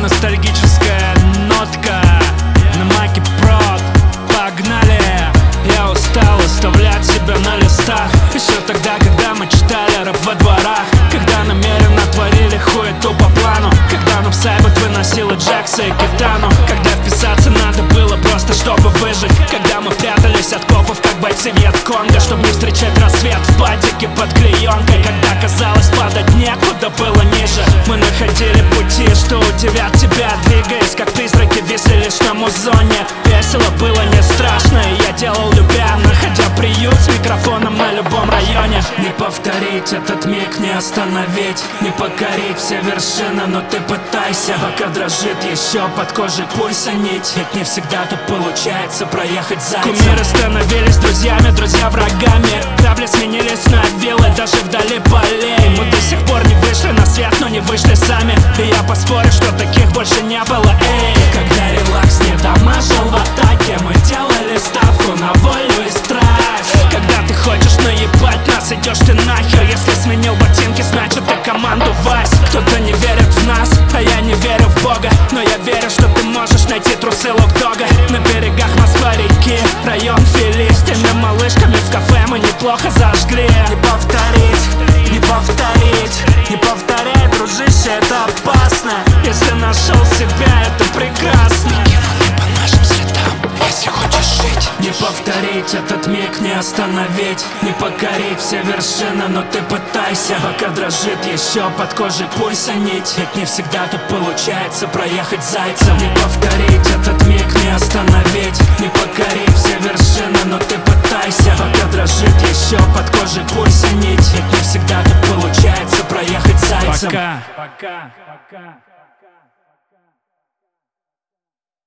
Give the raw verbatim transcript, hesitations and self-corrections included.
ностальгическая нотка на Маке Прод. Погнали! Я устал оставлять себя на листах. Еще тогда, когда мы читали рэп во дворах, когда намеренно творили хуету по плану, когда нам сайбот выносила Джекса и Китану, когда вписаться надо было просто, чтобы выжить, когда мы прятались от копов, как бойцы Вьетконга, чтобы не встречать рассвет в падике под клеенкой, когда казалось падать некуда было ниже. Мы находили пути, что удивят тебя, двигаясь как призраки, висели лишь на музоне. Весело было, не страшно, и я делал любя, находя приют с микрофоном на любом районе. Не повторить этот миг, не остановить, не покорить все вершины, но ты пытайся, пока дрожит еще под кожей пульса нить. Ведь не всегда тут получается проехать зайцем. Кумиры становились друзьями, друзья врагами. Грабли сменились на виллы, даже вдали полей. Мы до сих пор не вышли на свет, но не вышли сами. И я поспорю, что таких больше не было. Эй, когда релакс не дамажил в атаке, мы делали ставку на волю и страсть. Когда ты хочешь наебать нас, идешь ты нахер. Если сменил ботинки, значит ты команду Вась. Кто-то не верит в нас, а я не верю в Бога, но я верю, что ты можешь найти трусы Лок-Дога на берегах Москва-реки, район Филистина. Малышками в кафе мы неплохо зажгли. Не повторить, не повторить, не повторяй, дружище, это опасно. Если нашел себя, это прекрасно. Кинули по нашим следам, если хочешь жить. Не повторить этот миг, не остановить, не покорить все вершины, но ты пытайся, пока дрожит еще под кожей пульса нить. Ведь не всегда тут получается проехать зайцем. Не повторить этот миг, не остановить, не покорить все вершины, но ты пытайся, пока дрожит еще под кожей пульса нить. Ведь не всегда тут получается проехать зайцем. Пока, пока, пока.